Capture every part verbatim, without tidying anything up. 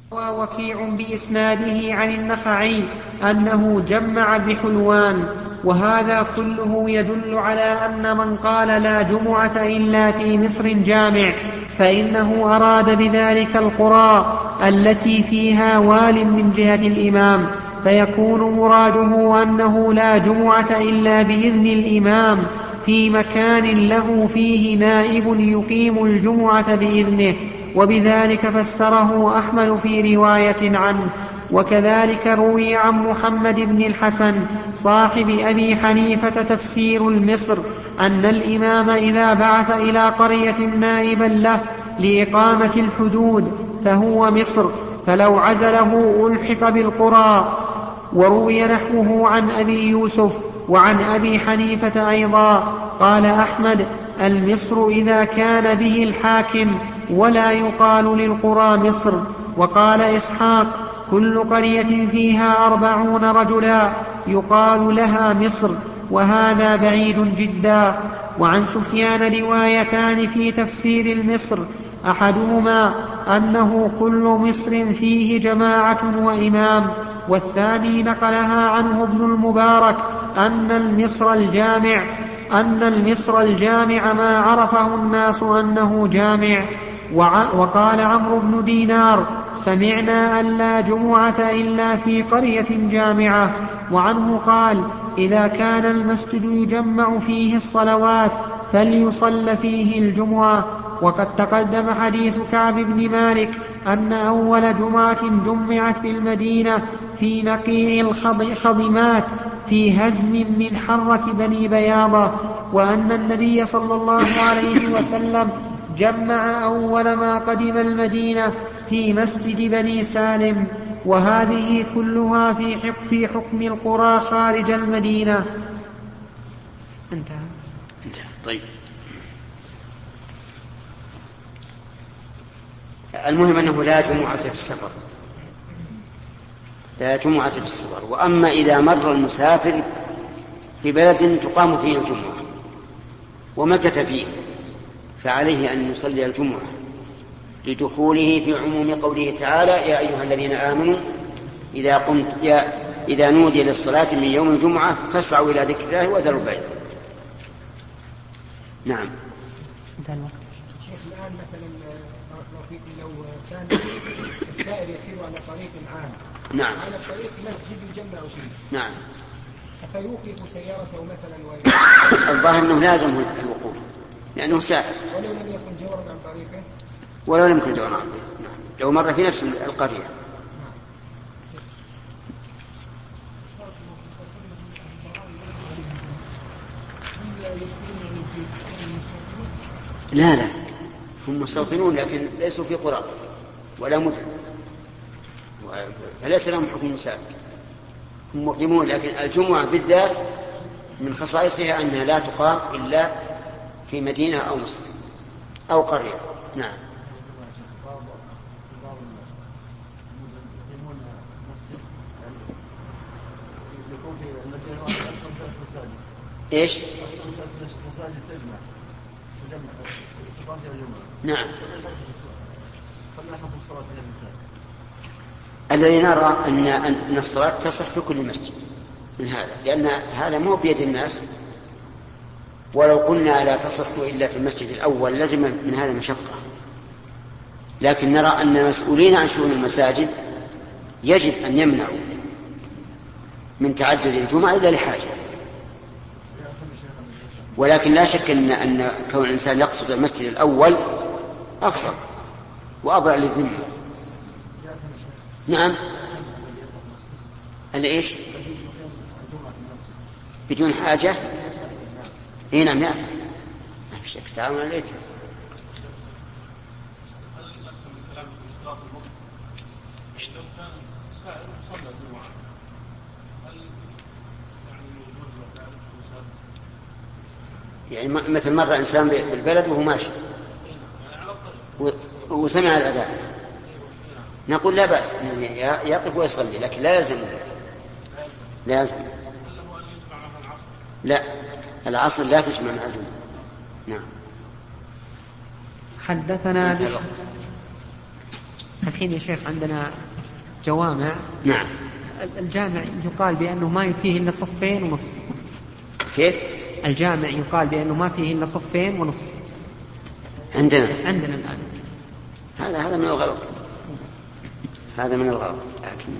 ووكيع بإسناده عن النخعي أنه جمع بحلوان. وهذا كله يدل على أن من قال لا جمعة إلا في مصر جامع فإنه أراد بذلك القرى التي فيها وال من جهة الإمام، فيكون مراده أنه لا جمعة إلا بإذن الإمام في مكان له فيه نائب يقيم الجمعة بإذنه، وبذلك فسره أحمد في رواية عنه. وكذلك روي عن محمد بن الحسن صاحب أبي حنيفة تفسير المصر أن الإمام إذا بعث إلى قرية نائبا له لإقامة الحدود فهو مصر، فلو عزله ألحق بالقرى. وروي نحوه عن أبي يوسف وعن أبي حنيفة أيضا. قال أحمد: المصر إذا كان به الحاكم، ولا يقال للقرى مصر. وقال إسحاق: كل قرية فيها أربعون رجلا يقال لها مصر، وهذا بعيد جدا. وعن سفيان روايتان في تفسير المصر، أحدهما أنه كل مصر فيه جماعة وإمام، والثاني نقلها عنه ابن المبارك أن المصر الجامع أن المصر الجامع ما عرفه الناس أنه جامع. وقال عمرو بن دينار: سمعنا أن لا جمعة إلا في قرية جامعة. وعنه قال: إذا كان المسجد يجمع فيه الصلوات فليصل فيه الجمعة. وقد تقدم حديث كعب بن مالك أن أول جمعة جمعت بالمدينة في نقيع الخضمات في هزم من حرة بني بياضة، وأن النبي صلى الله عليه وسلم جمع أول ما قدم المدينة في مسجد بني سالم. وهذه كلها في حكم القرى خارج المدينة. انتهى. طيب، المهم أنه لا جمعة في السفر، لا جمعة في السفر. وأما إذا مر المسافر ببلد تقام فيه الجمعة ومكث فيه فعليه أن يصلي الجمعة لدخوله في عموم قوله تعالى: يا أيها الذين آمنوا إذا, قمت يا إذا نودي للصلاة من يوم الجمعة فاسعوا إلى ذكر الله وذروا البيع. نعم. شيخ، الآن مثلا لو كان السائر يسير على طريق عام، نعم، على طريق مسجد يجمع فيه، نعم، فيوقف سيارته مثلا الظاهر أنه لازم الوقوف لأنه سائر، ولو لم يكن جورا عن طريقه، ولو لم يكن جورا عن طريقه، نعم، لو مر في نفس القرية. لا لا، هم مستوطنون لكن ليسوا في قرى ولا مدن، فليس لهم حكم مسافر، هم مقيمون. لكن الجمعة بالذات من خصائصها أنها لا تقام إلا في مدينة أو مصر أو قرية. نعم. إيش؟ نعم. الذي نرى أن أن الصلاة تصح في كل مسجد من هذا، لأن هذا مو بيد الناس، ولو قلنا لا تصح إلا في المسجد الأول لازم من هذا مشقة. لكن نرى أن المسؤولين عن شؤون المساجد يجب أن يمنعوا من تعدد الجمعة إلا لحاجة. ولكن لا شك أن, أن كون الإنسان يقصد المسجد الأول أفضل وأضع للذمة. نعم. أنا إيش؟ بدون حاجة؟ إيه نعم يأثم، ما في شك. تعالوا أنا ليت يعني مثل مرة إنسان بالبلد وهو ماشي وسمع الأذان، نقول لا بأس يقف ويصلي، لكن لا يلزم لا يلزم لا العصر لا تجمع مع الجمعة. نعم. حدثنا الحين يا شيخ عندنا جوامع. نعم. الجامع يقال بأنه ما فيه إلا صفين ونص. كيف؟ الجامع يقال بأنه ما فيه إلا صفين ونصف. عندنا عندنا الآن. هذا هذا من الغلط. هذا من الغلط. لكن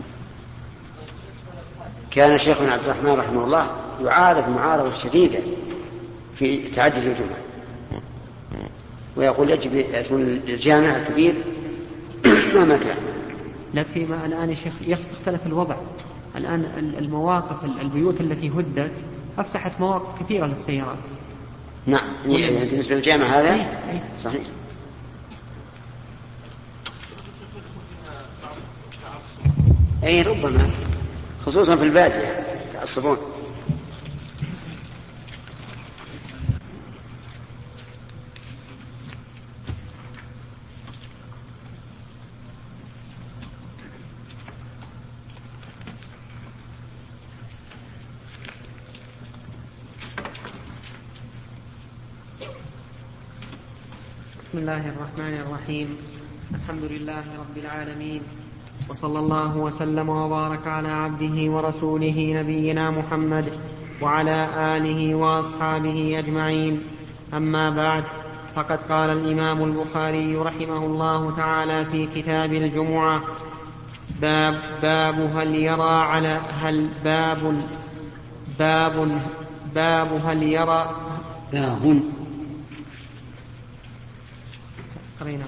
كان شيخنا عبد الرحمن رحمه الله يعارض معارضة شديدة في تعدد الجمع، ويقول يجب أن يكون الجامع الكبير مهما كان. لا سيما الآن يا شيخ يختلف الوضع. الآن المواقف البيوت التي هدت أفسحت مواقف كثيرة للسيارات. نعم، يعني بالنسبة للجامع هذا صحيح. أي ربما خصوصا في البادية يتعصبون. بسم الله الرحمن الرحيم. الحمد لله رب العالمين، وصلى الله وسلم وبارك على عبده ورسوله نبينا محمد وعلى آله وأصحابه أجمعين. أما بعد، فقد قال الإمام البخاري رحمه الله تعالى في كتاب الجمعة: باب, باب هل يرى على هل باب باب باب هل يرى باب قرينا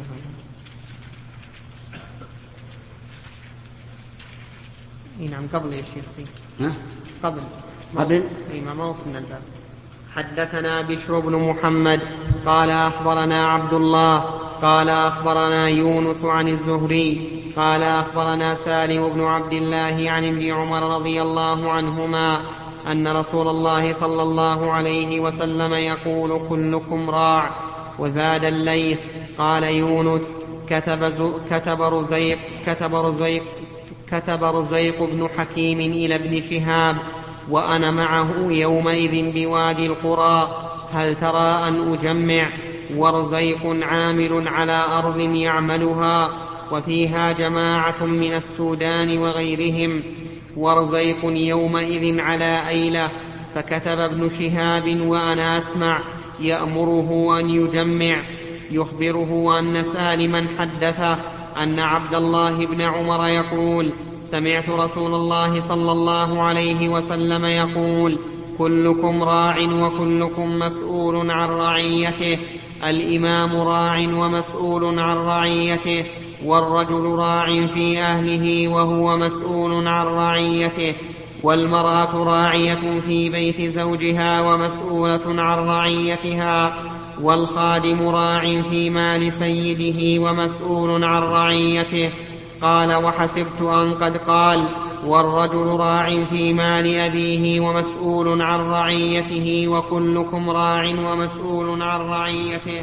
اي نعم قبل يا شيخ. ها؟ قبل قبل اي ما وصلنا الباب. حدثنا بشر بن محمد قال أخبرنا عبد الله قال أخبرنا يونس عن الزهري قال أخبرنا سالم بن عبد الله عن ابن عمر رضي الله عنهما أن رسول الله صلى الله عليه وسلم يقول: كلكم راع. وزاد الليث قال يونس: كتب, كتب رزيق كتب رزيق كتب رزيق بن حكيم إلى ابن شهاب وأنا معه يومئذ بوادي القرى: هل ترى أن أجمع؟ ورزيق عامل على أرض يعملها وفيها جماعة من السودان وغيرهم. ورزيق يومئذ على أيلة. فكتب ابن شهاب وأنا أسمع يأمره أن يجمع، يخبره أن سالما حدثه أن عبد الله بن عمر يقول: سمعت رسول الله صلى الله عليه وسلم يقول: كلكم راع وكلكم مسؤول عن رعيته. الإمام راع ومسؤول عن رعيته، والرجل راع في أهله وهو مسؤول عن رعيته، والمرأة راعية في بيت زوجها ومسؤولة عن رعيتها، والخادم راع في مال سيده ومسؤول عن رعيته. قال: وحسبت أن قد قال: والرجل راع في مال أبيه ومسؤول عن رعيته، وكلكم راع ومسؤول عن رعيته.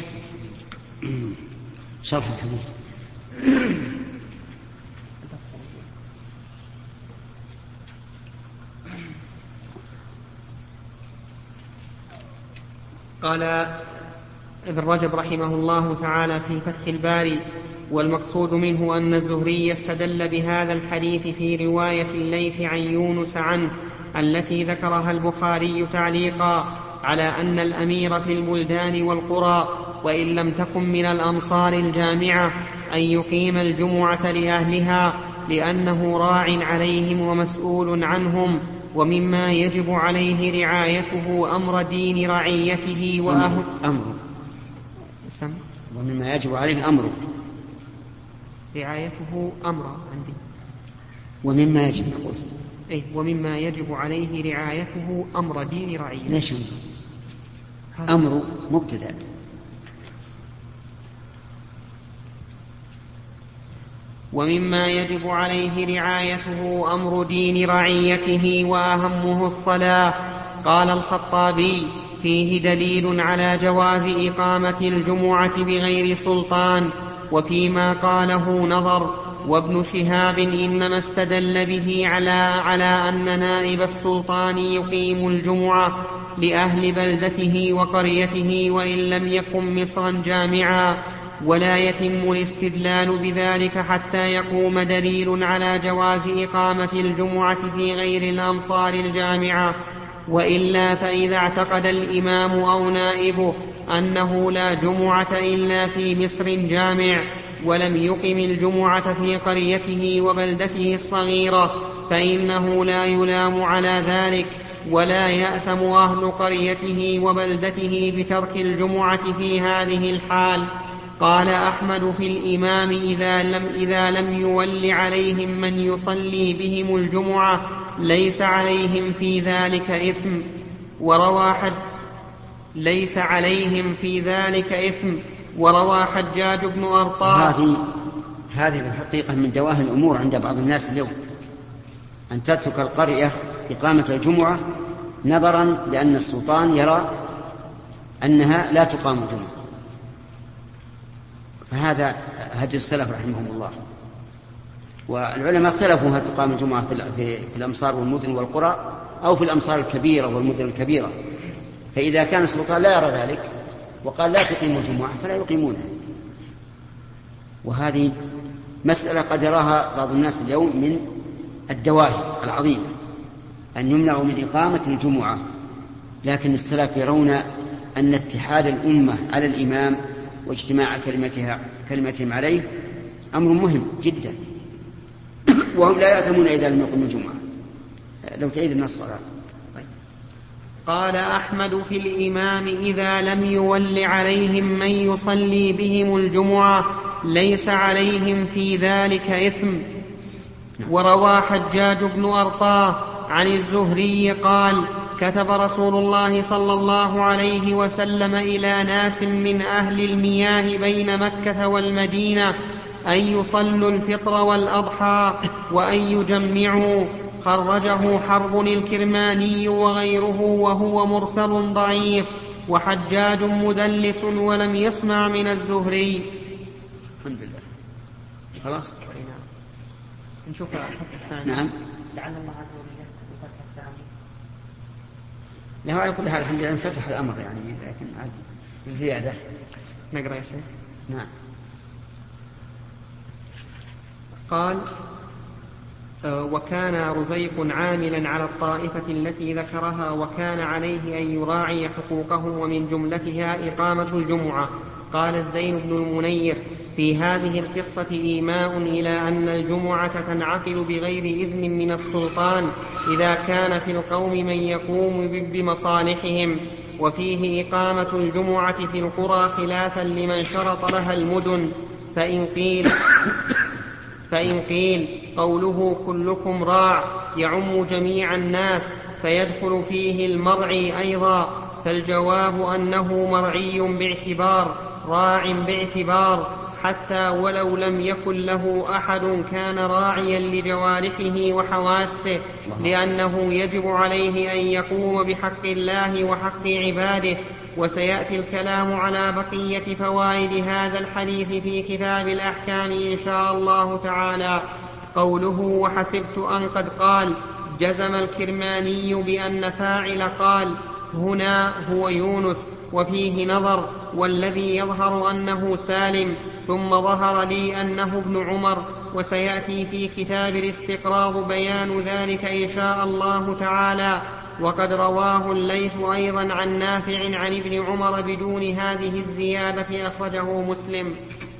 شرح الحديث. قال ابن رجب رحمه الله تعالى في فتح الباري: والمقصود منه أن الزهري استدل بهذا الحديث في رواية الليث عن يونس عنه التي ذكرها البخاري تعليقا على أن الأمير في البلدان والقرى وإن لم تكن من الأمصار الجامعة أن يقيم الجمعة لأهلها، لأنه راع عليهم ومسؤول عنهم، ومما يجب عليه رعايته أمر دين رعيته وأهل أمره ومما يجب عليه أمره رعايته أمر عندي ومما يجب يقول أي ومما يجب عليه رعايته أمر دين رعيته. ليش أمر مبتدأ؟ ومما يجب عليه رعايته أمر دين رعيته وأهمه الصلاة. قال الخطابي: فيه دليل على جواز إقامة الجمعة بغير سلطان، وفيما قاله نظر. وابن شهاب إنما استدل به على, على أن نائب السلطان يقيم الجمعة لأهل بلدته وقريته وإن لم يكن مصرا جامعا، ولا يتم الاستدلال بذلك حتى يقوم دليل على جواز إقامة الجمعة في غير الأمصار الجامعة، وإلا فإذا اعتقد الإمام أو نائبه أنه لا جمعة إلا في مصر جامع ولم يقم الجمعة في قريته وبلدته الصغيرة فإنه لا يلام على ذلك، ولا يأثم أهل قريته وبلدته بترك الجمعة في هذه الحال. قال أحمد في الإمام إذا لم, إذا لم يول عليهم من يصلي بهم الجمعة ليس عليهم في ذلك إثم، وروى حج ليس عليهم في ذلك إثم وروى حجاج بن أرطاة. هذه هذه الحقيقة من دواهي الأمور عند بعض الناس اليوم، أن تترك القرية إقامة الجمعة نظرا لأن السلطان يرى أنها لا تقام الجمعة، فهذا هدي السلف رحمهم الله. والعلماء اختلفوا هل تقام الجمعة في الأمصار والمدن والقرى أو في الأمصار الكبيرة والمدن الكبيرة، فإذا كان السلطان لا يرى ذلك وقال لا تقيم الجمعة فلا يقيمونها. وهذه مسألة قد يراها بعض الناس اليوم من الدواهي العظيمة أن يمنعوا من إقامة الجمعة، لكن السلف يرون أن اتحاد الأمة على الإمام واجتماع كلمتها كلمتهم عليه أمر مهم جدا، وهم لا يأثمون إذا لم يقيموا الجمعة. لو تعيد النص. قال أحمد في الإمام إذا لم يول عليهم من يصلي بهم الجمعة ليس عليهم في ذلك إثم. وروى حجاج بن أرطاة عن الزهري قال كتب رسول الله صلى الله عليه وسلم إلى ناس من أهل المياه بين مكة والمدينة أن يصلوا الفطر والأضحى وأن يجمعوا، خرجه حرب الكرماني وغيره وهو مرسل ضعيف، وحجاج مدلس ولم يسمع من الزهري. الحمد لله. خلاص نشوف الفتح الثاني. نعم. لعل الله عز وجل الفتح الثاني. له على كل حال الحمد لله فتح الأمر يعني، لكن عاد زيادة. نقرأ يا شيخ. نعم. قال وكان رزيق عاملا على الطائفة التي ذكرها، وكان عليه أن يراعي حقوقه ومن جملتها إقامة الجمعة. قال الزين بن المنير في هذه القصة إيماء إلى أن الجمعة تنعقد بغير إذن من السلطان إذا كان في القوم من يقوم بمصالحهم، وفيه إقامة الجمعة في القرى خلافا لمن شرط لها المدن. فإن قيل فإن قيل قوله كلكم راع يعم جميع الناس فيدخل فيه المرعي أيضا، فالجواب أنه مرعي باعتبار راع باعتبار، حتى ولو لم يكن له أحد كان راعيا لجوارحه وحواسه، لأنه يجب عليه أن يقوم بحق الله وحق عباده. وسيأتي الكلام على بقية فوائد هذا الحديث في كتاب الأحكام إن شاء الله تعالى. قوله وحسبت أن قد قال جزم الكرماني بأن فاعل قال هنا هو يونس، وفيه نظر، والذي يظهر أنه سالم، ثم ظهر لي أنه ابن عمر، وسيأتي في كتاب الاستقراض بيان ذلك إن شاء الله تعالى. وقد رواه الليث أيضا عن نافع عن ابن عمر بدون هذه الزيادة، أخرجه مسلم.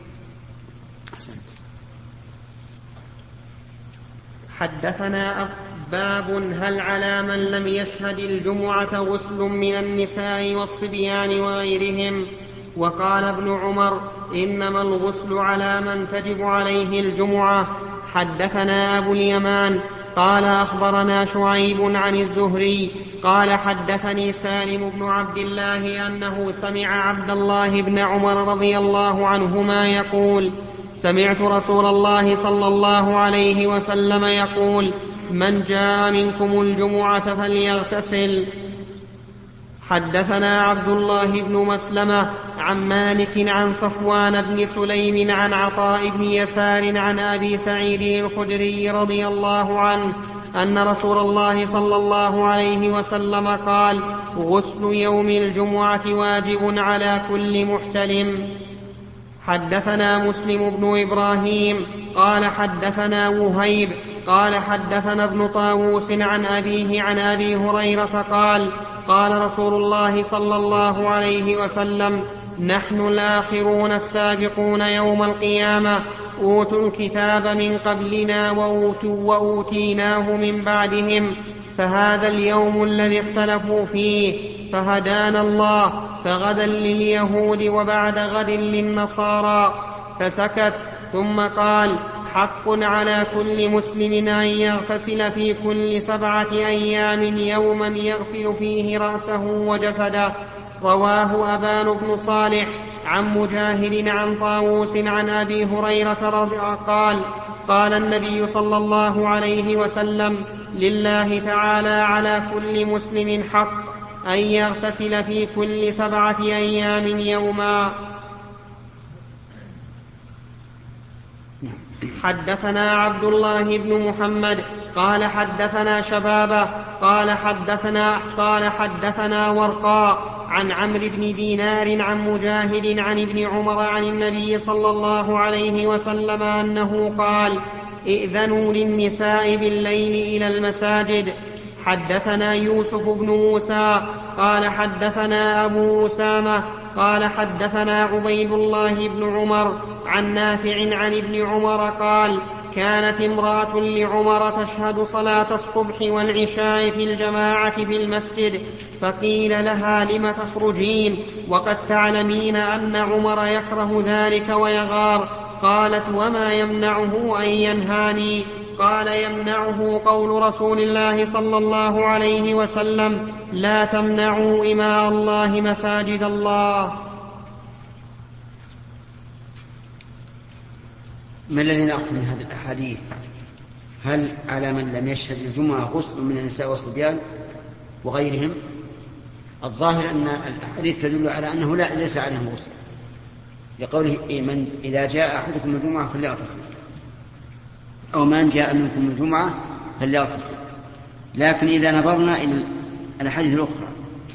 حدثنا باب هل على من لم يشهد الجمعة غسل من النساء والصبيان وغيرهم؟ وقال ابن عمر إنما الغسل على من تجب عليه الجمعة. حدثنا أبو اليمان قال أخبرنا شعيب عن الزهري قال حدثني سالم بن عبد الله أنه سمع عبد الله بن عمر رضي الله عنهما يقول سمعت رسول الله صلى الله عليه وسلم يقول من جاء منكم الجمعة فليغتسل. حدثنا عبد الله بن مسلمة عن مالك عن صفوان بن سليم عن عطاء بن يسار عن أبي سعيد الخدري رضي الله عنه أن رسول الله صلى الله عليه وسلم قال غسل يوم الجمعة واجب على كل محتلم. حدثنا مسلم بن إبراهيم قال حدثنا وهيب قال حدثنا ابن طاووس عن أبيه عن أبي هريرة قال قال رسول الله صلى الله عليه وسلم نحن الآخرون السابقون يوم القيامة أوتوا الكتاب من قبلنا وأوتيناه من بعدهم فهذا اليوم الذي اختلفوا فيه فهدانا الله فغدا لليهود وبعد غد للنصارى فسكت ثم قال حق على كل مسلم أن يغتسل في كل سبعة أيام يوما يغسل فيه رأسه وجسده. رواه أبان بن صالح عن مجاهد عن طاووس عن أبي هريرة قال قال النبي صلى الله عليه وسلم لله تعالى على كل مسلم حق أن يغتسل في كل سبعة أيام يوما. حدثنا عبد الله بن محمد قال حدثنا شبابة قال حدثنا قال حدثنا ورقاء عن عمرو بن دينار عن مجاهد عن ابن عمر عن النبي صلى الله عليه وسلم أنه قال ائذنوا للنساء بالليل إلى المساجد. حدثنا يوسف بن موسى قال حدثنا أبو أسامة قال حدثنا عبيد الله بن عمر عن نافع عن ابن عمر قال كانت امرأة لعمر تشهد صلاة الصبح والعشاء في الجماعة في المسجد فقيل لها لم تخرجين وقد تعلمين أن عمر يكره ذلك ويغار؟ قالت وما يمنعه أن ينهاني؟ قال يمنعه قول رسول الله صلى الله عليه وسلم لا تمنعوا إماء الله مساجد الله. ما الذي نأخذ من هذه الأحاديث؟ هل على من لم يشهد الجمعة غسل من النساء والصبيان وغيرهم؟ الظاهر أن الأحاديث تدل على أنه لا ليس عليهم غسل، لقوله من إذا جاء أحدكم الجمعة فليغتسل، أو من جاء منكم الجمعة فليغتسل. لكن إذا نظرنا إلى الأحاديث الأخرى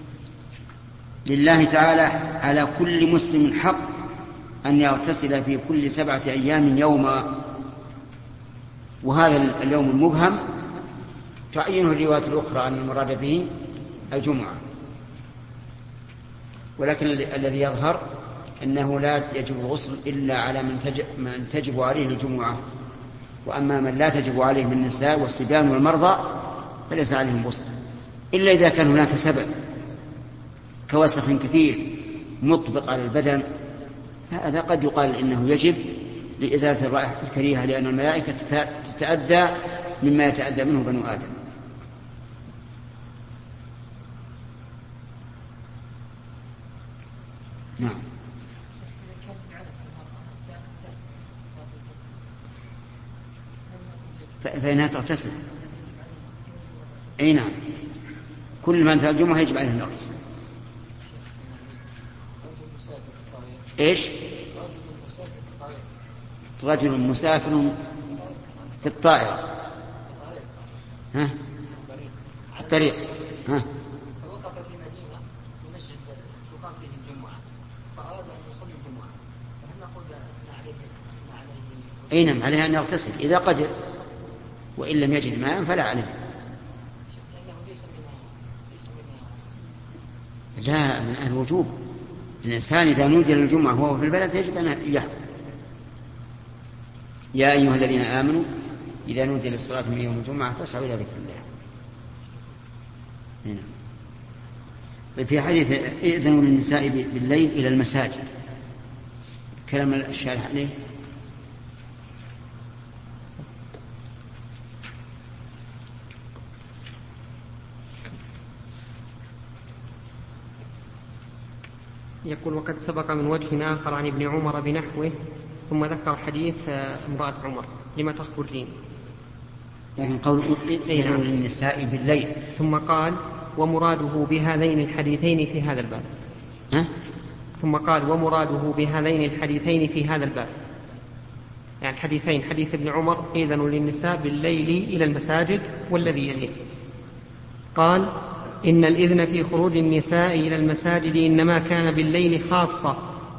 لله تعالى على كل مسلم حق أن يغتسل في كل سبعة أيام يوما، وهذا اليوم المبهم تعينه الروايات الأخرى أن المراد به الجمعة، ولكن الذي يظهر أنه لا يجب الغسل إلا على من تجب, من تجب عليه الجمعة، وأما من لا تجب عليه من النساء والصبيان والمرضى فليس عليهم غسل، إلا إذا كان هناك سبب كوسخ كثير مطبق على البدن، هذا قد يقال إنه يجب لإزالة الرائحة الكريهة، لأن الملائكة تتأذى مما يتأذى منه بنو آدم. نعم. فإنها تغتسل. أي نعم، كل من أتى الجمعة يجب عليه أن يغتسل. إيش؟ رجل مسافر في الطائرة ها في الطريق ها فوقف في مدينة في مسجد تقام فيه الجمعة فأراد أن يصلي الجمعة، فهل نقول أن عليه عليه أي نعم عليه أن يغتسل إذا قدر، وإن لم يجد ماء فلا عليه. لا، من الوجوب. الإنسان إذا نودي للجمعة وهو في البلد يجب أن يحضر. يا أيها الذين آمنوا إذا نودي للصلاة من يوم الجمعة فاسعوا إلى ذكر الله. هنا. طيب في حديث إذنوا للنساء بالليل إلى المساجد، كلام الشارح عليه. يقول وقد سبق من وجه آخر عن ابن عمر بنحوه، ثم ذكر حديث امرأة عمر لما تخرجين، يعني قول إذنوا للنساء بالليل، ثم قال ومراده بهذين الحديثين في هذا الباب. ها؟ ثم قال ومراده بهذين الحديثين في هذا الباب، يعني الحديثين حديث ابن عمر إذنوا للنساء بالليل إلى المساجد والذي يليه، قال إن الإذن في خروج النساء إلى المساجد إنما كان بالليل خاصة،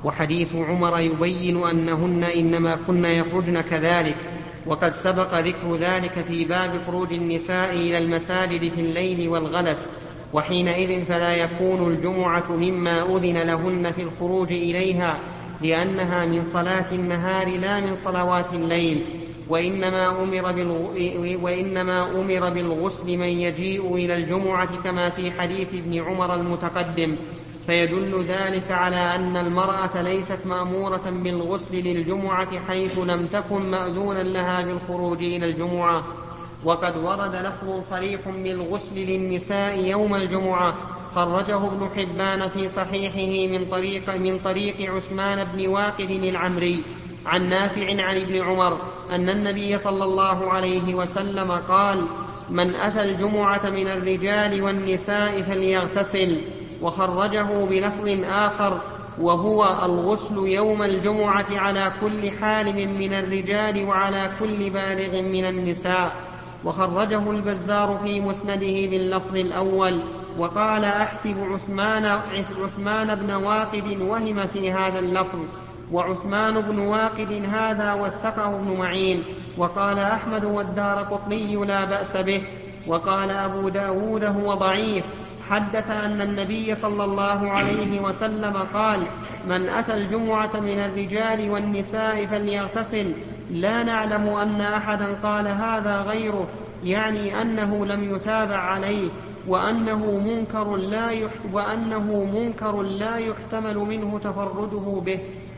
وحديث عمر يبين أنهن إنما كن يخرجن كذلك، وقد سبق ذكر ذلك في باب خروج النساء إلى المساجد في الليل والغلس، وحينئذ فلا يكون الجمعة مما أذن لهن في الخروج إليها، لأنها من صلاة النهار لا من صلوات الليل. وإنما أمر, وإنما أمر بالغسل من يجيء إلى الجمعة كما في حديث ابن عمر المتقدم، فيدل ذلك على أن المرأة ليست مأمورة بالغسل للجمعة حيث لم تكن مأذونا لها بالخروج إلى الجمعة. وقد ورد لفظ صريح بالغسل للنساء يوم الجمعة، خرجه ابن حبان في صحيحه من طريق, من طريق عثمان بن واقد العمري عن نافع عن ابن عمر أن النبي صلى الله عليه وسلم قال: من أتى الجمعة من الرجال والنساء فليغتسل. وخرجه بلفظ آخر وهو الغسل يوم الجمعة على كل حالم من الرجال وعلى كل بالغ من النساء. وخرجه البزار في مسنده باللفظ الأول، وقال: أحسب عثمان, عثمان بن واقد وهم في هذا اللفظ، وعثمان بن واقد هذا وثقه ابن معين. وقال أحمد والدارقطني لا بأس به. وقال أبو داود هو ضعيف. حدث أن النبي صلى الله عليه وسلم قال: من أتى الجمعة من الرجال والنساء فليغتسل. لا نعلم أن أحدا قال هذا غيره، يعني أنه لم يتابع عليه، وأنه منكر لا وأنه منكر لا يحتمل منه تفرده به.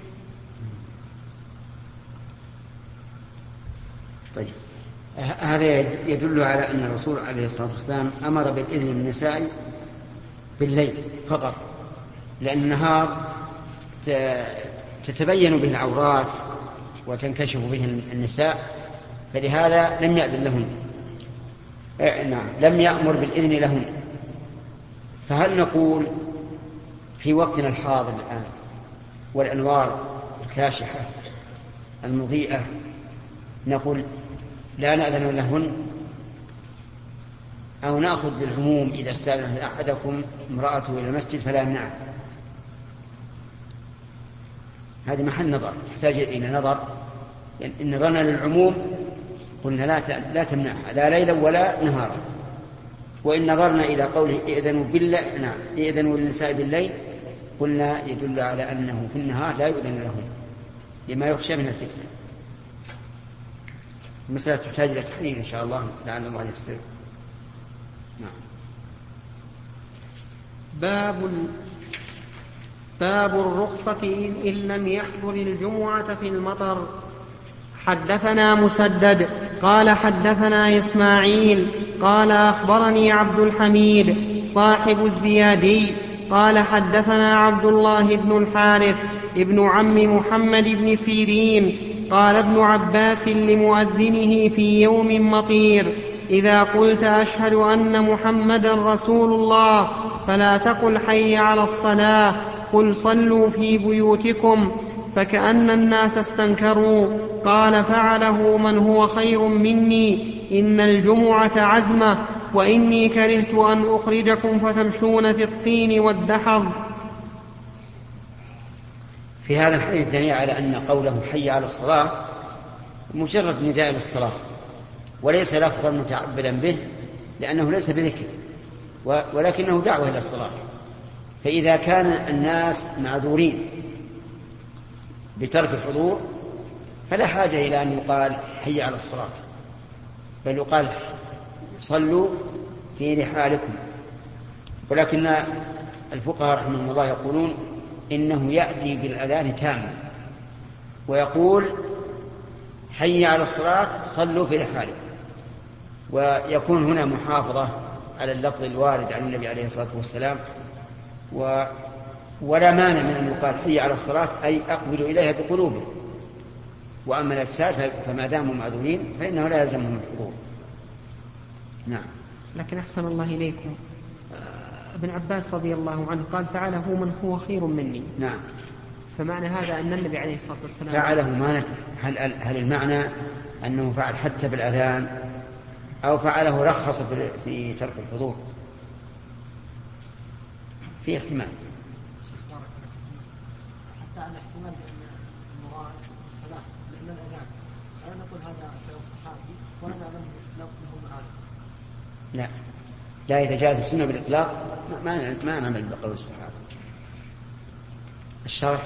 طيب، هذا يدل على أن الرسول عليه الصلاة والسلام أمر بالإذن للنساء بالليل فقط، لأن النهار تتبين به العورات وتنكشف به النساء، فلهذا لم يأذن لهن. نعم، لم يأمر بالإذن لهن. فهل نقول في وقتنا الحاضر الآن والأنوار الكاشحة المضيئة نقول لا نأذن لهن، أو نأخذ بالعموم إذا استأذن أحدكم امرأته إلى المسجد فلا يمنعه؟ هذه محل نظر، تحتاج إلى نظر. إن نظرنا للعموم قلنا لا لا تمنعها لا ليلا ولا نهارا، وإن نظرنا إلى قوله إذنوا بالله نعم إذنوا للنساء بالليل قلنا يدل على أنه في النهار لا يؤذن لهم لما يخشى من الفتنة. المسألة تحتاج إلى تحليل إن شاء الله، لعل الله يسر. نعم. باب باب الرخصة إن لم يحضر الجمعة في المطر. حدثنا مسدد قال حدثنا إسماعيل قال أخبرني عبد الحميد صاحب الزيادي قال حدثنا عبد الله بن الحارث ابن عم محمد بن سيرين قال ابن عباس لمؤذنه في يوم مطير: إذا قلت أشهد أن محمدا رسول الله فلا تقل حي على الصلاة، قل صلوا في بيوتكم. فكأن الناس استنكروا. قال: فعله من هو خير مني، إن الجمعة عزمة، وإني كرهت أن أخرجكم فتمشون في الطين والدحض. في هذا الحديث دليل على أن قوله حي على الصلاة مجرد نداء للصلاة وليس لفظا متعبدا به، لأنه ليس بذكر ولكنه دعوة إلى الصلاة. فإذا كان الناس معذورين بترك الحضور فلا حاجة إلى أن يقال حي على الصلاة، بل يقال صلوا في رحالكم. ولكن الفقهاء رحمهم الله يقولون إنه يأتي بالأذان تاما ويقول حي على الصلاة صلوا في رحالكم، ويكون هنا محافظة على اللفظ الوارد عن النبي عليه الصلاة والسلام، و ولا مانع من أن يقال حي على الصلاة أي أقبلوا إليها بقلوبهم. وأما الأجساد فما داموا معذورين فإنه لا يلزمهم الحضور. نعم. لكن أحسن الله إليكم، ابن عباس رضي الله عنه قال: فعله من هو خير مني. نعم. فمعنى هذا أن النبي عليه الصلاة والسلام فعله ما هل, هل المعنى أنه فعل حتى بالأذان أو فعله رخص في ترك الحضور؟ في احتمال. حتى على لا لا، إذا جاءت السنة بالإطلاق ما ما نعمل بقول الصحابة. الشرح.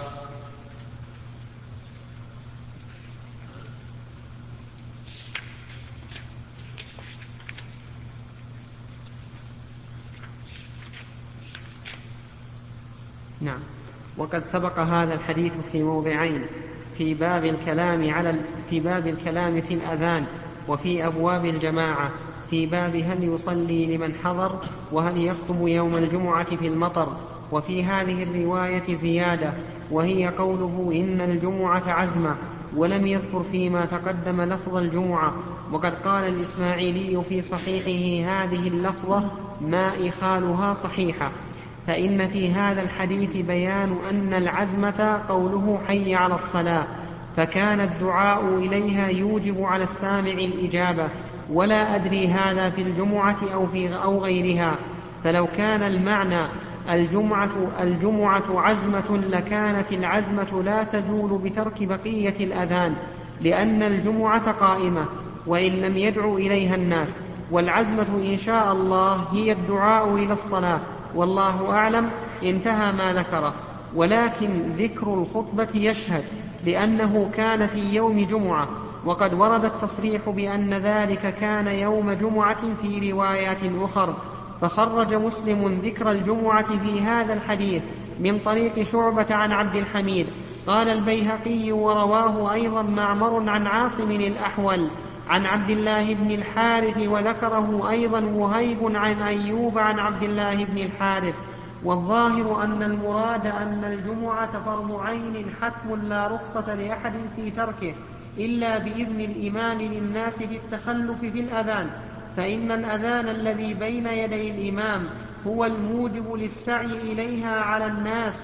نعم. وقد سبق هذا الحديث في موضعين، في باب الكلام على في باب الكلام في الأذان، وفي أبواب الجماعة، في باب هل يصلي لمن حضر، وهل يخطب يوم الجمعة في المطر. وفي هذه الرواية زيادة، وهي قوله إن الجمعة عزمة، ولم يذكر فيما تقدم لفظ الجمعة. وقد قال الإسماعيلي في صحيحه هذه اللفظة ما إخالها صحيحة، فإن في هذا الحديث بيان أن العزمة قوله حي على الصلاة، فكان الدعاء إليها يوجب على السامع الإجابة، ولا أدري هذا في الجمعة أو, في أو غيرها. فلو كان المعنى الجمعة, الجمعة عزمة لكانت العزمة لا تزول بترك بقية الأذان، لأن الجمعة قائمة وإن لم يدعو إليها الناس، والعزمة إن شاء الله هي الدعاء إلى الصلاة، والله أعلم. انتهى ما ذكره. ولكن ذكر الخطبة يشهد، لأنه كان في يوم جمعة، وقد ورد التصريح بأن ذلك كان يوم جمعة في روايات أخر. فخرج مسلم ذكر الجمعة في هذا الحديث من طريق شعبة عن عبد الحميد. قال البيهقي ورواه أيضا معمر عن عاصم الأحول عن عبد الله بن الحارث، وذكره أيضا وهيب عن أيوب عن عبد الله بن الحارث. والظاهر أن المراد أن الجمعة فرض عين حتم لا رخصة لأحد في تركه إلا بإذن الإمام للناس في التخلف في الأذان، فإن الأذان الذي بين يدي الإمام هو الموجب للسعي إليها على الناس،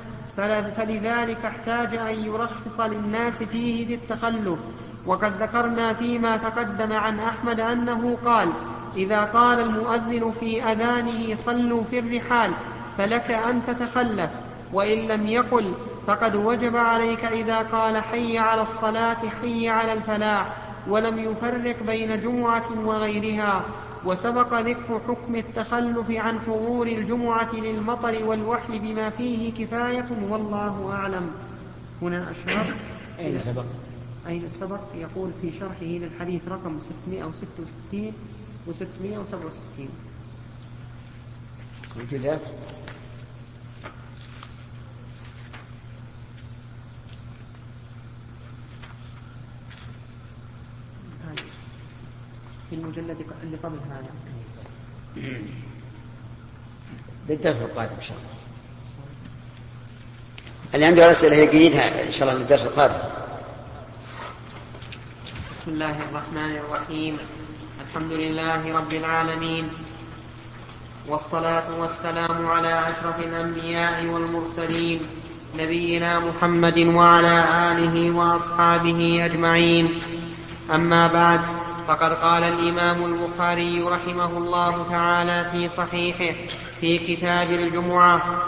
فلذلك احتاج أن يرخص للناس فيه بالتخلف. وقد ذكرنا فيما تقدم عن أحمد أنه قال إذا قال المؤذن في أذانه صلوا في الرحال فلك أن تتخلف، وإن لم يقل فقد وجب عليك إذا قال حي على الصلاة حي على الفلاح، ولم يفرق بين جمعة وغيرها. وسبق ذكر حكم التخلف عن حضور الجمعة للمطر والوحل بما فيه كفاية، والله أعلم. هنا الشرح. أين سبق؟ أين سبق؟ يقول في شرحه للحديث رقم ستمائة وستة وستين وستمائة وسبعة وستين. الجدات في المجلد اللي قبل هذا للدرس القادم إن شاء الله. اللي عنده أسئلة هي جديدها إن شاء الله للدرس القادم. بسم الله الرحمن الرحيم. الحمد لله رب العالمين، والصلاة والسلام على أشرف الأنبياء والمرسلين نبينا محمد وعلى آله وأصحابه أجمعين. أما بعد، فقد قال الإمام البخاري رحمه الله تعالى في صحيحه في كتاب الجمعة: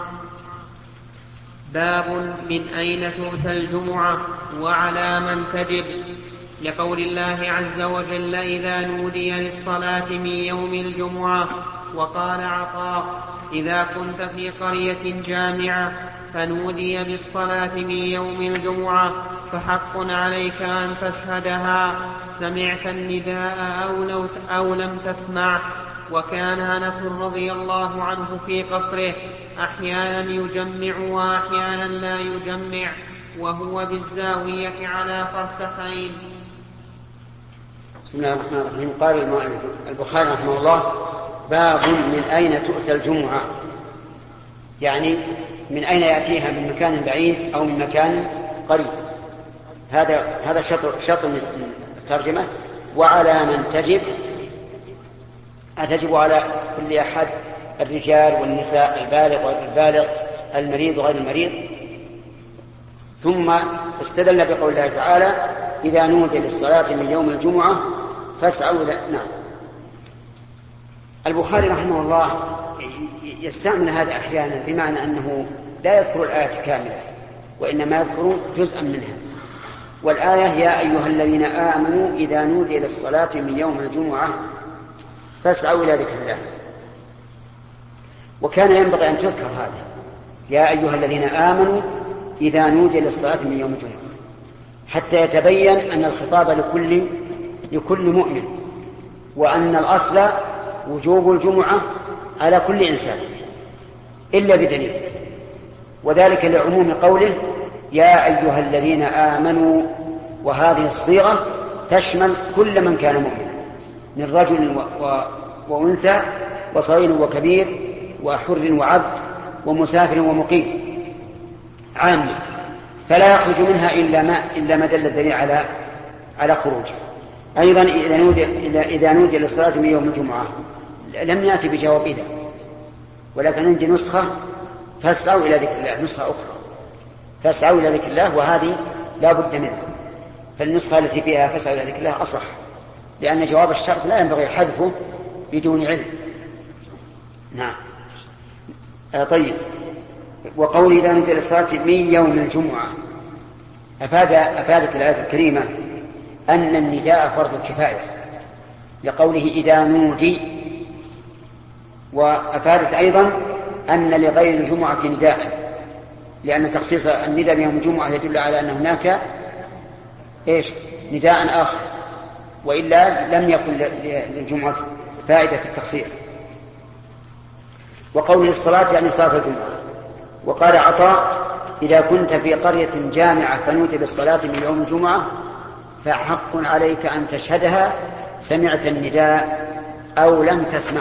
باب من أين تؤتى الجمعة وعلى من تجب، لقول الله عز وجل إذا نودي للصلاة من يوم الجمعة. وقال عطاء: إذا كنت في قرية جامعة فنودي للصلاة من يوم الجمعة فحق عليك أن تشهدها، سمعت النداء أو, لو أو لم تسمع. وكان أنس رضي الله عنه في قصره أحيانا يجمع وأحيانا لا يجمع، وهو بالزاوية على فرسخين. بسم الله الرحمن الرحيم. قال البخاري رحمه الله: باب من أين تؤتى الجمعة، يعني من أين يأتيها، من مكان بعيد أو من مكان قريب. هذا هذا شطر شطر من الترجمة. وعلى من تجب، أتجب على كل أحد، الرجال والنساء، البالغ والبالغ، المريض وغير المريض. ثم استدل بقول الله تعالى: إذا نودي للصلاة من يوم الجمعة فاسعوا. نعم. البخاري رحمه الله يستعمل هذا أحيانا بمعنى أنه لا يذكر الآية كاملة، وإنما يذكر جزءا منها. والآية: يا أيها الذين آمنوا إذا نودي للصلاة من يوم الجمعة فاسعوا إلى ذكر الله. وكان ينبغي أن تذكر هذا: يا أيها الذين آمنوا إذا نودي للصلاة من يوم الجمعة، حتى يتبين أن الخطاب لكل لكل مؤمن، وأن الأصل وجوب الجمعة على كل إنسان إلا بدليل، وذلك لعموم قوله يا أيها الذين آمنوا، وهذه الصيغة تشمل كل من كان مؤمنا من رجل و... و... وأنثى وصغير وكبير وحر وعبد ومسافر ومقيم عامة، فلا يخرج منها إلا ما إلا ما دل الدليل على على خروجه. أيضا إذا نودي إذا نودي للصلاة من يوم الجمعة لم يأتي بجواب إذا، ولكن عندي نسخة فاسعوا إلى ذكر الله، نسخة أخرى فاسعوا إلى ذكر الله، وهذه لا بد منها. فالنسخة التي فيها فاسعوا إلى ذكر الله أصح، لأن جواب الشرط لا ينبغي حذفه بدون علم. نعم. آه طيب. وقول إذا نودي للصلاة من يوم الجمعة أفاد أفادت الآية الكريمة أن النداء فرض الكفاية لقوله إذا نودي، وأفادت أيضا أن لغير الجمعة نداء، لأن تخصيص النداء بيوم الجمعة يدل على أن هناك إيش نداء آخر، وإلا لم يكن للجمعة فائدة في التخصيص. وقول للصلاة يعني صلاة الجمعة. وقال عطاء إذا كنت في قرية جامعة فنودي بالصلاة من يوم الجمعة فحق عليك أن تشهدها سمعت النداء أو لم تسمع.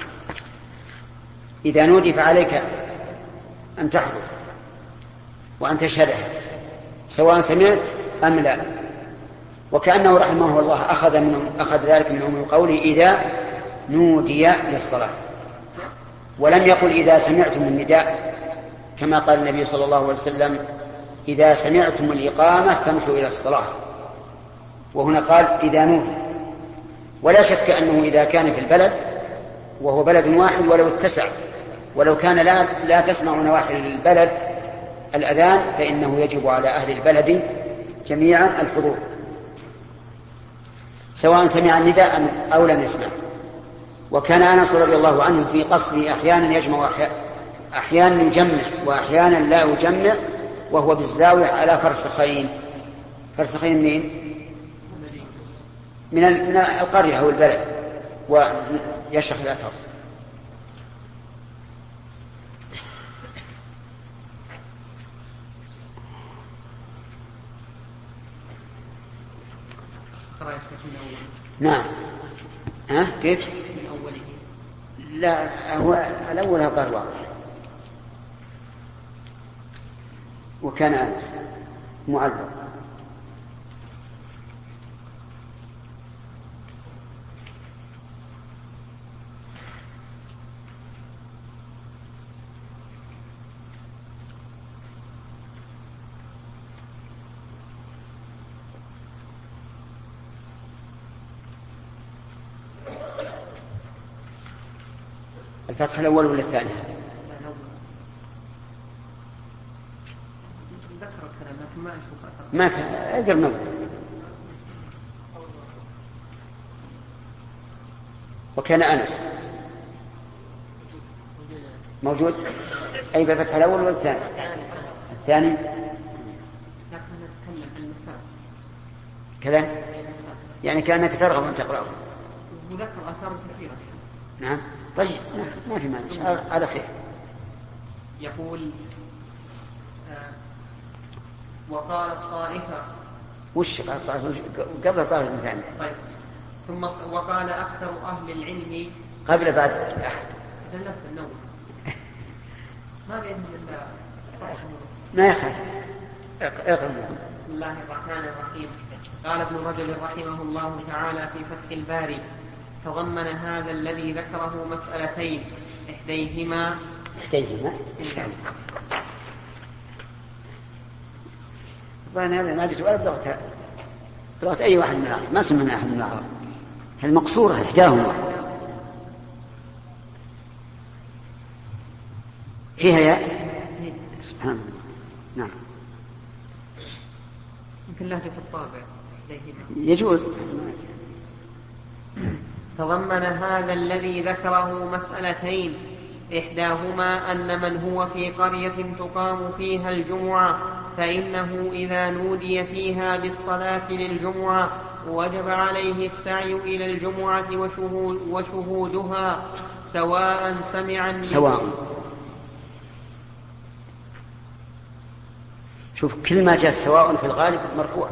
إذا نودي فعليك أن تحضر وأن تشهدها سواء سمعت أم لا. وكأنه رحمه الله أخذ, من أخذ ذلك من عموم قوله إذا نودي للصلاة، ولم يقل إذا سمعتم النداء كما قال النبي صلى الله عليه وسلم إذا سمعتم الإقامة فامشوا إلى الصلاة، وهنا قال إذا نودي. ولا شك أنه إذا كان في البلد وهو بلد واحد ولو اتسع، ولو كان لا, لا تسمع نواحي البلد الأذان فإنه يجب على أهل البلد جميعا الحضور سواء سمع النداء أو لم يسمع. وكان أنس رضي الله عنه في قصره أحيانا يجمع أحيانا يجمع وأحيانا لا يجمع، وهو بالزاوية على فرسخين. فرسخين منين؟ من القرية أو البلد، ويشرح الأثر. نعم. ها كيف؟ من أوله. لا هو الأول قال واضح. وكان أنس معلق. الفتح الأول ولا الثاني؟ ما كان أقدر نظر. وكان أنس موجود أي بالفتح الأول ولا الثاني؟ الثاني كذا، يعني كأنك ترغب أن تقرأه. وذكر آثار كثيرة. نعم طيب ما في مانع على خير. يقول آه وقالت طائفة. وش قال طائفة قبل طائفة ثانية؟ طيب. ثم وقال أكثر أهل العلم قبل بعد أحد. جلت النوم ما بإذن الله ما يخالف. اقرأ. بسم الله الرحمن الرحيم. قال ابن رجب رحمه الله تعالى في فتح الباري تضمن هذا الذي ذكره مسألتين إحديهما إحديهما طبعا هذا ما جئت ولا بلغتها بلغت أي واحد من العرب، ما سمعنا أحد من العرب، هذه مقصورة إحداهما فيها يا سبحان الله. نعم يمكن لهجة الطابع إحديهما يجوز. تضمن هذا الذي ذكره مسألتين، إحداهما أن من هو في قرية تقام فيها الجمعة فإنه إذا نودي فيها بالصلاة للجمعة وجب عليه السعي إلى الجمعة وشهود وشهودها سواء سمع سواء. شوف كل ما جاء سواء في الغالب مرفوع.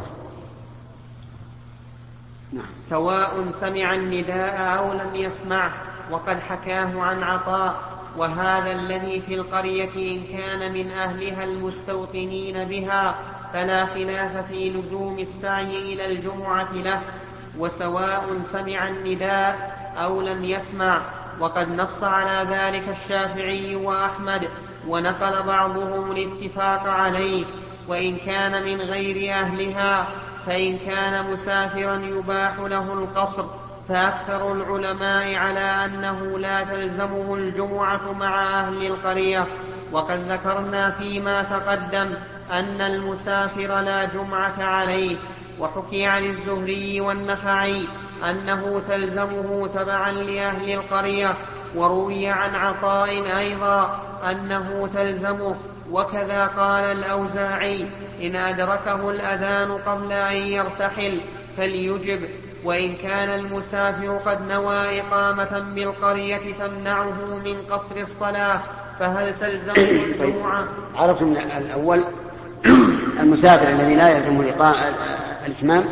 سواء سمع النداء أو لم يسمعه، وقد حكاه عن عطاء. وهذا الذي في القرية إن كان من أهلها المستوطنين بها فلا خلاف في لزوم السعي إلى الجمعة له، وسواء سمع النداء أو لم يسمع. وقد نص على ذلك الشافعي وأحمد، ونقل بعضهم الاتفاق عليه. وإن كان من غير أهلها فإن كان مسافرا يباح له القصر، فأكثر العلماء على أنه لا تلزمه الجمعة مع أهل القرية. وقد ذكرنا فيما تقدم أن المسافر لا جمعة عليه. وحكي عن الزهري والنخعي أنه تلزمه تبعا لأهل القرية، وروي عن عطاء أيضا أنه تلزمه. وكذا قال الأوزاعي إن أدركه الأذان قبل أن يرتحل فليجب، وإن كان المسافر قد نوى إقامة بالقرية تمنعه من قصر الصلاة فهل تلزمه الجمعة؟ عرفت من الأول المسافر الذي لا يلزمه الإتمام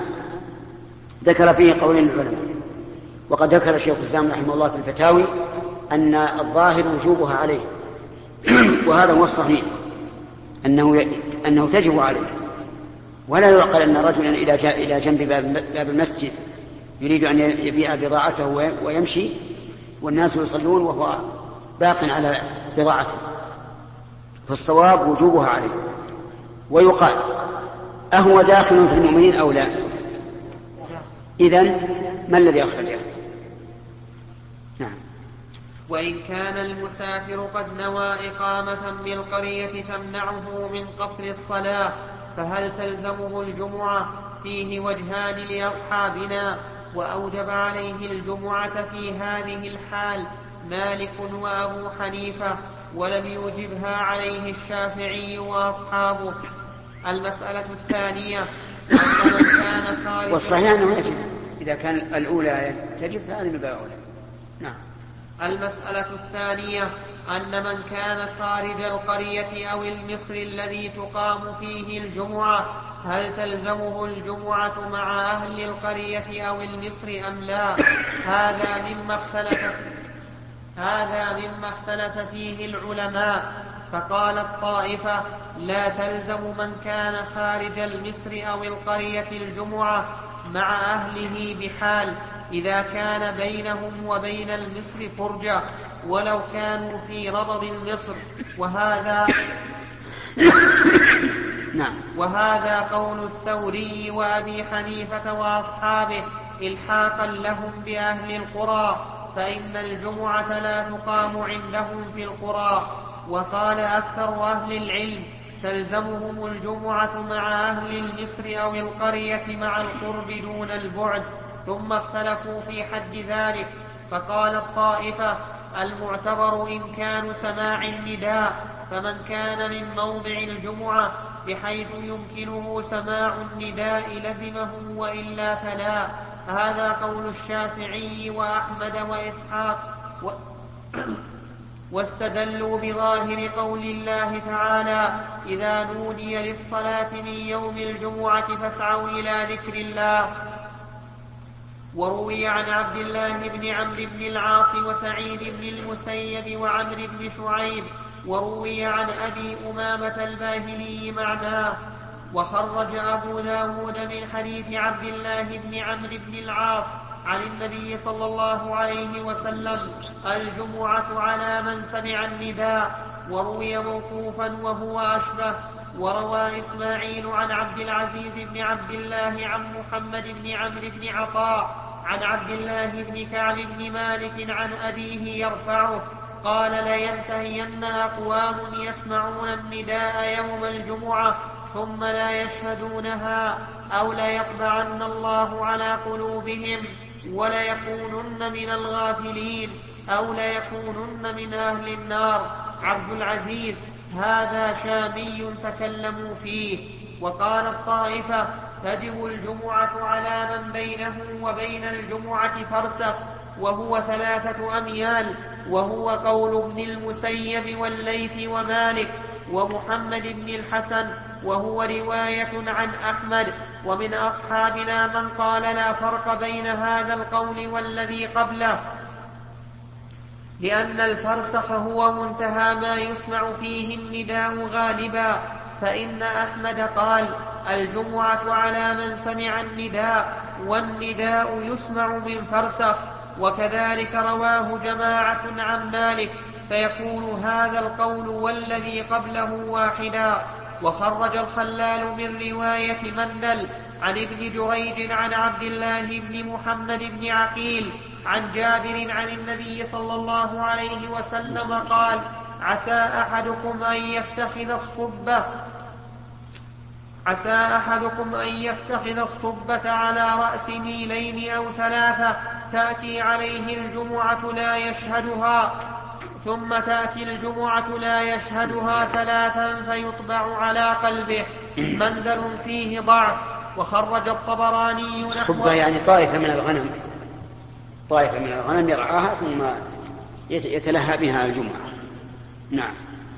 ذكر فيه قولين العلماء، وقد ذكر الشيخ الإسلام رحمه الله في الفتاوي أن الظاهر وجوبها عليه وهذا هو الصحيح، أنه أنه تجب عليه. ولا يعقل أن رجلا إذا جاء إلى جنب باب المسجد يريد أن يبيع بضاعته ويمشي والناس يصلون وهو باق على بضاعته، فالصواب وجوبها عليه. ويقال أهو داخل في المؤمنين أو لا؟ إذن ما الذي أخرجه؟ نعم. وإن كان المسافر قد نوى إقامة بالقرية تمنعه من قصر الصلاة فهل تلزمه الجمعة؟ فيه وجهان لأصحابنا، وأوجب عليه الجمعة في هذه الحال مالك وأبو حنيفة، ولم يوجبها عليه الشافعي وأصحابه. المسألة الثانية أن من كان خارج، والصحيح أنه يجب، إذا كان الأولى تجب فهذه من باب أولى. نعم. المسألة الثانية أن من كان خارج القرية أو المصر الذي تقام فيه الجمعة هل تلزمه الجمعة مع أهل القرية أو المصر أم لا؟ هذا مما اختلف هذا مما اختلف فيه العلماء. فقال الطائفة لا تلزم من كان خارج المصر أو القرية الجمعة مع أهله بحال إذا كان بينهم وبين المصر فرجة ولو كانوا في ربض المصر، وهذا نعم. وهذا قول الثوري وأبي حنيفة وأصحابه إلحاقا لهم بأهل القرى، فإن الجمعة لا تقام عندهم في القرى. وقال أكثر أهل العلم تلزمهم الجمعة مع أهل المصر أو القرية مع القرب دون البعد، ثم اختلفوا في حد ذلك. فقال الطائفة المعتبر إمكان سماع النداء، فمن كان من موضع الجمعة بحيث يمكنه سماع النداء لزمه وإلا فلا. هذا قول الشافعي وأحمد وإسحاق و... واستدلوا بظاهر قول الله تعالى إذا نودي للصلاة من يوم الجمعة فاسعوا إلى ذكر الله. وروي عن عبد الله بن عمرو بن العاص وسعيد بن المسيب وعمرو بن شعيب، وروي عن أبي أمامة الباهلي معناه. وخرج أبو داود من حديث عبد الله بن عمرو بن العاص عن النبي صلى الله عليه وسلم الجمعة على من سمع النداء، وروي موقوفا وهو أشبه. وروى إسماعيل عن عبد العزيز بن عبد الله عن محمد بن عمرو بن عطاء عن عبد الله بن كعب بن مالك عن أبيه يرفعه قال لينتهين أقوام يسمعون النداء يوم الجمعة ثم لا يشهدونها أو ليطبعن الله على قلوبهم وليكونن من الغافلين أو ليكونن من أهل النار. عبد العزيز: هذا شامي تكلموا فيه. وقال الطائفة: تجب الجمعة على من بينه وبين الجمعة فرسخ وهو ثلاثة أميال، وهو قول ابن المسيب والليث ومالك ومحمد بن الحسن، وهو رواية عن أحمد. ومن أصحابنا من قال لا فرق بين هذا القول والذي قبله، لأن الفرسخ هو منتهى ما يسمع فيه النداء غالبا. فإن أحمد قال: الجمعة على من سمع النداء، والنداء يسمع من فرسخ. وكذلك رواه جماعة عن مالك، فيكون هذا القول والذي قبله واحدا. وخرج الخلال من رواية مندل عن ابن جريج عن عبد الله بن محمد بن عقيل عن جابر عن النبي صلى الله عليه وسلم قال: عسى أحدكم أن يتخذ الصبة عسى أحدكم أن يتخذ الصبة على رأس ميلين أو ثلاثة، تأتي عليه الجمعة لا يشهدها، ثم تأتي الجمعة لا يشهدها ثلاثا فيطبع على قلبه. مندل فيه ضعف. وخرج الطبراني نحو الصبة يعني طائفة من الغنم، طائفة من الغنم يرعاها ثم يتلهى بها الجمعة. نعم.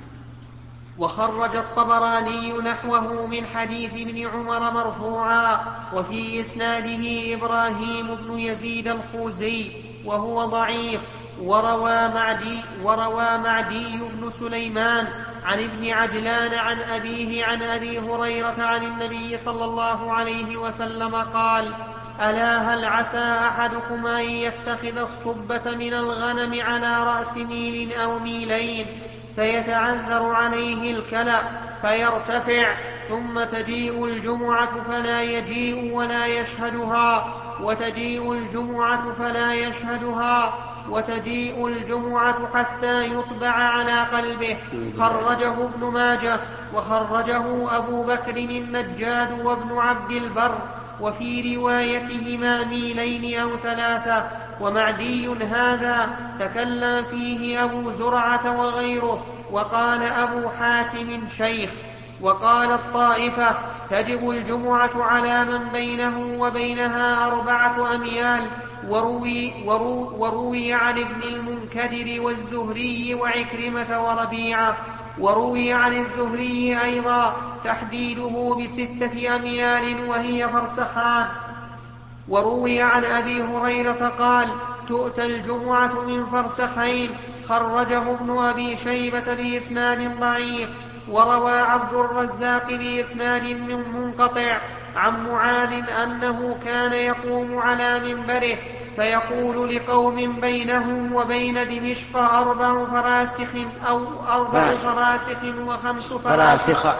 وخرج الطبراني نحوه من حديث ابن عمر مرفوعا، وفي إسناده إبراهيم بن يزيد الخوزي وهو ضعيف. وروى معدي, وروى معدي بن سليمان عن ابن عجلان عن أبيه عن أبي هريرة عن النبي صلى الله عليه وسلم قال: ألا هل عسى أحدكم أن يتخذ الصبة من الغنم على رأس ميل أو ميلين فيتعذر عليه الكلأ فيرتفع، ثم تجيء الجمعة فلا يجيء ولا يشهدها، وتجيء الجمعة فلا يشهدها، وتجيء الجمعة حتى يطبع على قلبه. خرجه ابن ماجه، وخرجه أبو بكر النجاد وابن عبد البر، وفي روايتهما ميلين أو ثلاثة. ومعدي هذا تكلم فيه أبو زرعة وغيره، وقال أبو حاتم شيخ. وقال الطائفة: تجب الجمعة على من بينه وبينها أربعة أميال. وروي, ورو وروي عن ابن المنكدر والزهري وعكرمة وربيعة. وروي عن الزهري أيضا تحديده بستة أميال وهي فرسخان. وروي عن أبي هريرة قال: تؤتى الجمعة من فرسخين. خرجه ابن أبي شيبة بإسناد ضعيف. وروى عبد الرزاق بإسناد منقطع عن معاذ أنه كان يقوم على منبره فيقول لقوم بينهم وبين دمشق أربع فراسخ أو أربع فراسخ وخمس فراسخ.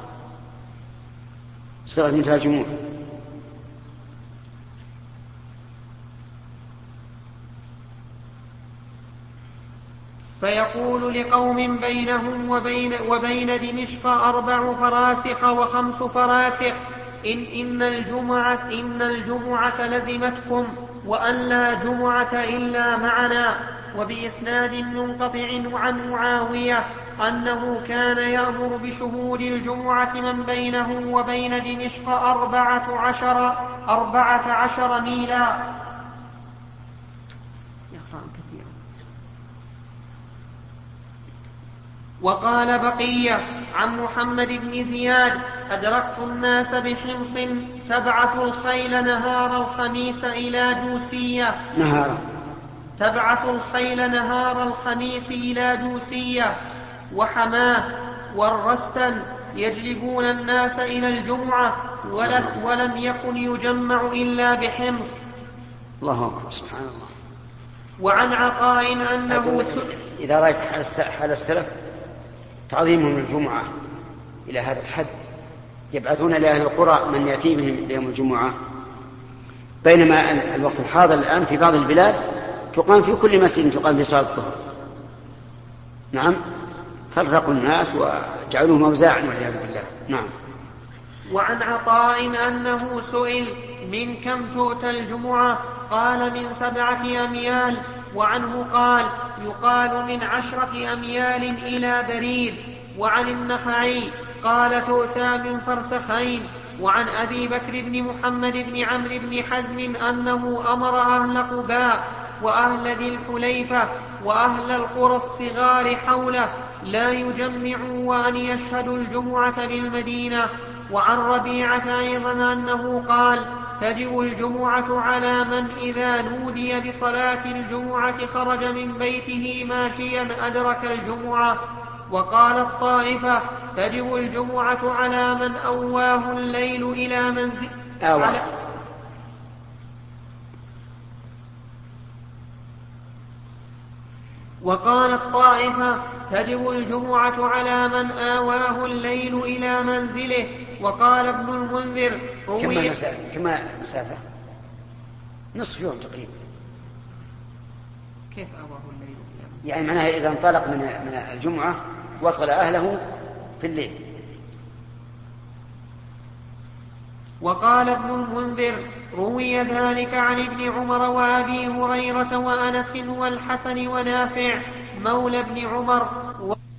صيغة منتهى الجموع. فيقول لقوم بينهم وبين, وبين دمشق أربع فراسخ وخمس فراسخ إن, إن, الجمعة إن الجمعة لزمتكم وأن لا جمعة إلا معنا. وبإسناد منقطع عن معاوية أنه كان يأمر بشهود الجمعة من بينه وبين دمشق أربعة عشر, أربعة عشر ميلا. وقال بقية عن محمد بن زياد: أدركت الناس بحمص تبعث الخيل نهار الخميس إلى دوسية نهار تبعث الخيل نهار الخميس إلى دوسية وحماه والرستن يجلبون الناس إلى الجمعة، ولم يكن يجمع إلا بحمص. الله أكبر، سبحان الله. وعن عطاء أنه إذا رأيت حال السلف تعظيمهم الجمعة إلى هذا الحد، يبعثون إلى أهل القرى من يأتي بهم يوم الجمعة، بينما الوقت الحاضر الآن في بعض البلاد تقام في كل مسجد تقام في صلاة الظهر. نعم، فرقوا الناس وجعلوهم أوزاعا والعياذ بالله. نعم. وعن عطاء أنه سئل: من كم تؤتى الجمعة؟ قال من سبعة أميال. وعنه قال يقال من عشرة أميال إلى بريد. وعن النخعي قال تؤتى من فرسخين. وعن أبي بكر بن محمد بن عمرو بن حزم أنه أمر أهل قباء وأهل ذي الحليفة وأهل القرى الصغار حوله لا يجمعوا وأن يشهدوا الجمعة بالمدينة. وعن ربيعة أيضا أنه قال تجب الجمعة على من إذا نودي بصلاة الجمعة خرج من بيته ماشيا أدرك الجمعة. وقال الطائفة تجب الجمعة على من أواه الليل إلى منزل على وقال الطائفة تجب الجمعة على من آواه الليل إلى منزله. وقال ابن المنذر روي كما مسافة نصف يوم تقريبا. كيف آواه الليل؟ يعني معناها إذا انطلق من من الجمعة وصل أهله في الليل. وقال ابن المنذر روي ذلك عن ابن عمر وأبي هريرة وأنس والحسن ونافع مولى ابن عمر.